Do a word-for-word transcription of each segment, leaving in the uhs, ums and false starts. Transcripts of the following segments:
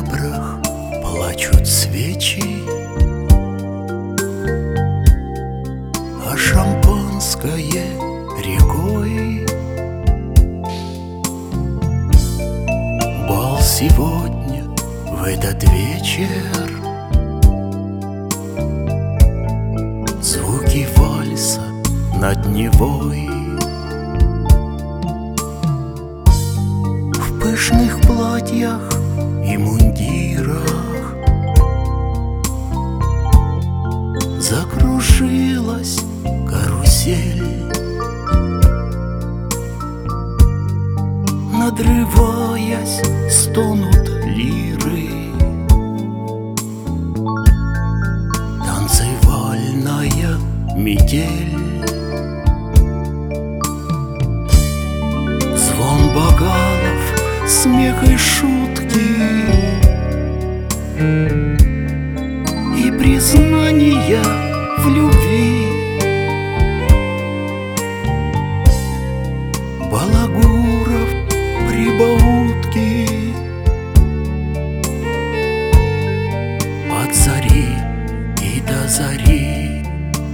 канделябрах плачут свечи, а шампанское рекой. Бал сегодня, в этот вечер, звуки вальса над Невой. В пышных платьях и мундирах закружилась карусель, надрываясь, стонут лиры. Танцевальная метель, звон бокалов, смех и шутки, и признания в любви. Балагуров, прибаутки, от зари и до зари.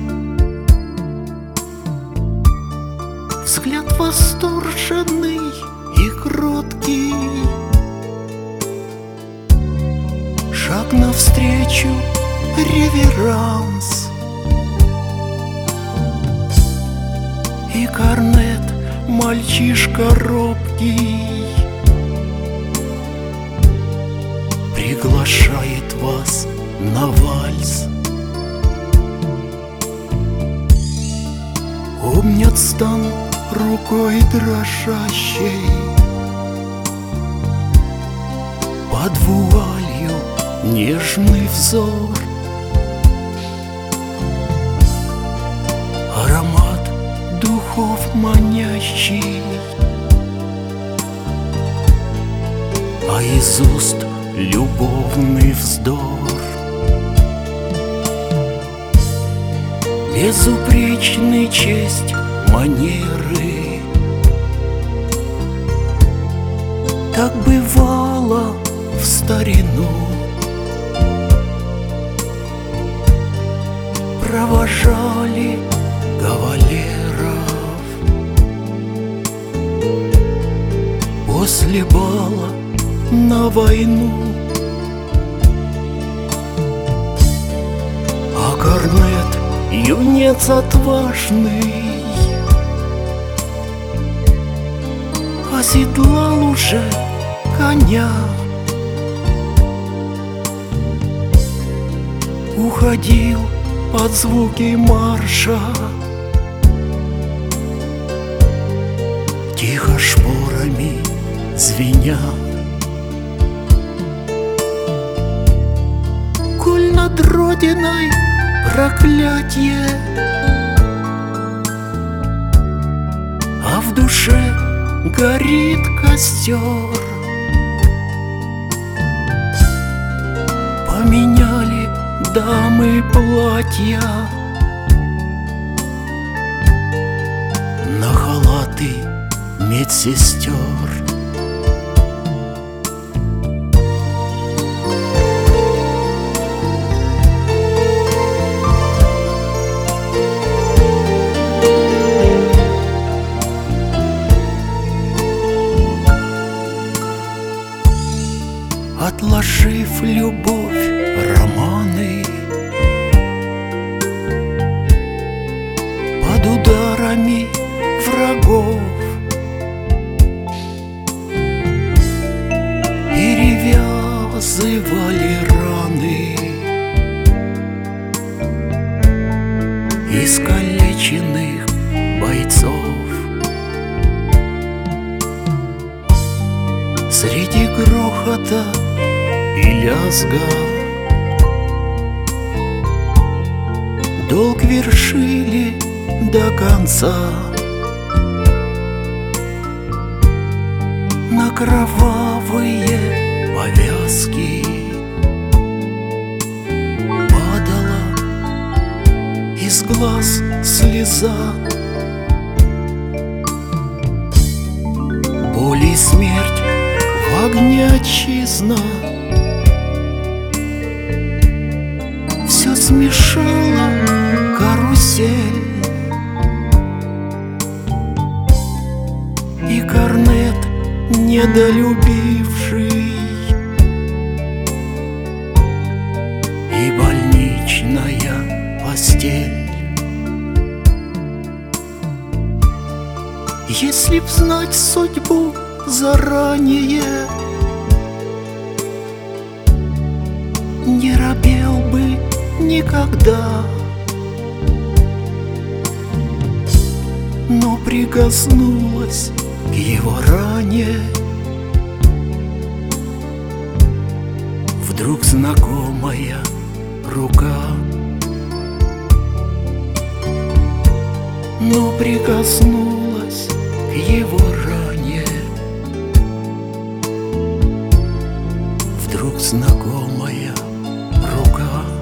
Взгляд восторженный и кроткий, шаг навстречу, реверанс. И корнет, мальчишка робкий, приглашает вас на вальс. Обнят стан рукой дрожащей, под вуалью нежный взор. Аромат духов манящий, а из уст любовный вздор. Безупречны честь, манеры, так бывало в старину. Провожали кавалеров после бала на войну, а корнет, юнец отважный, оседлал уже коня. Уходил под звуки марша, тихо шпорами звеня. Коль над родиной проклятие, а в душе горит костер, поменяли дамы платья на халаты медсестер. Отложив любовь, романы, под ударами врагов, перевязывали раны искалеченных бойцов. Среди грохота и лязга долг вершили до конца. На кровавые повязки падала из глаз слеза. Боль и смерть в огне отчизна, смешала карусель, и корнет недолюбивший, и больничная постель. Если б знать судьбу заранее, не робел бы никогда, но прикоснулась к его ране вдруг знакомая рука. Но прикоснулась к его ране вдруг знакомая рука.